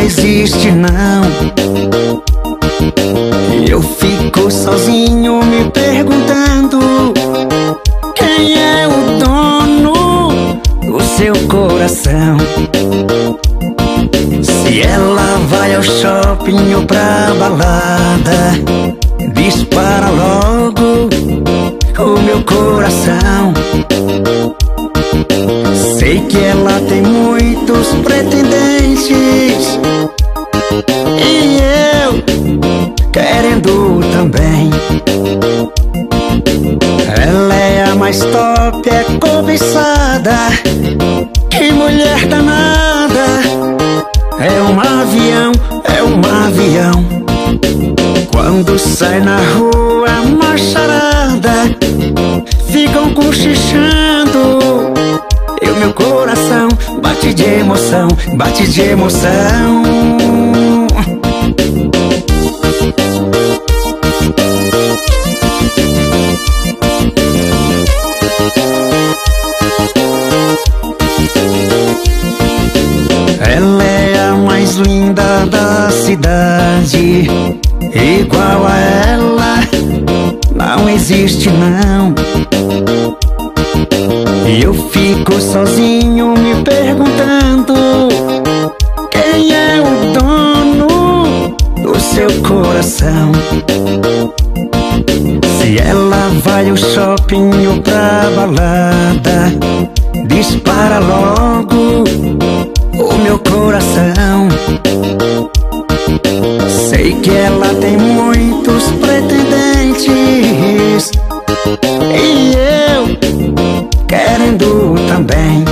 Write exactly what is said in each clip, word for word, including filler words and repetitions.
existe não. E eu fico sozinho me perguntando: quem é o dono do seu coração? Se ela vai ao shopping ou pra balada, dispara logo o meu coração. Sei que ela tem muitos pretendentes e eu querendo também. Ela é a mais top, é cobiçada. Que mulher danada! É um avião, é um avião. Quando sai na rua, macharada ficam cochichando e o meu coração bate de emoção, bate de emoção. Ela é a mais linda da cidade, igual a ela não existe não. E eu fico sozinho me perguntando: quem é o dono do seu coração? Se ela vai ao shopping ou pra balada, dispara logo o meu coração. Sei que ela tem muitos pretendentes e eu querendo também.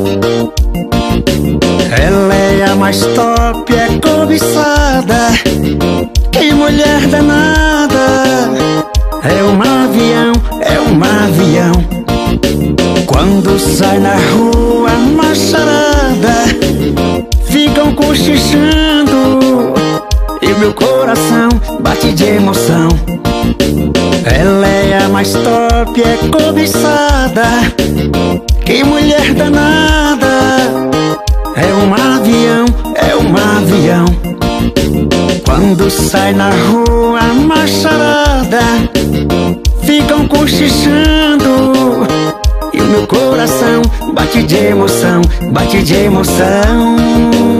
Ela é a mais top, é cobiçada. Que mulher danada! É um avião, é um avião. Quando sai na rua, macharada ficam cochichando e o meu coração bate de emoção. Ela é a mais top, é cobiçada. Que mulher danada! É um avião, é um avião. Quando sai na rua, macharada ficam cochichando e o meu coração bate de emoção, bate de emoção.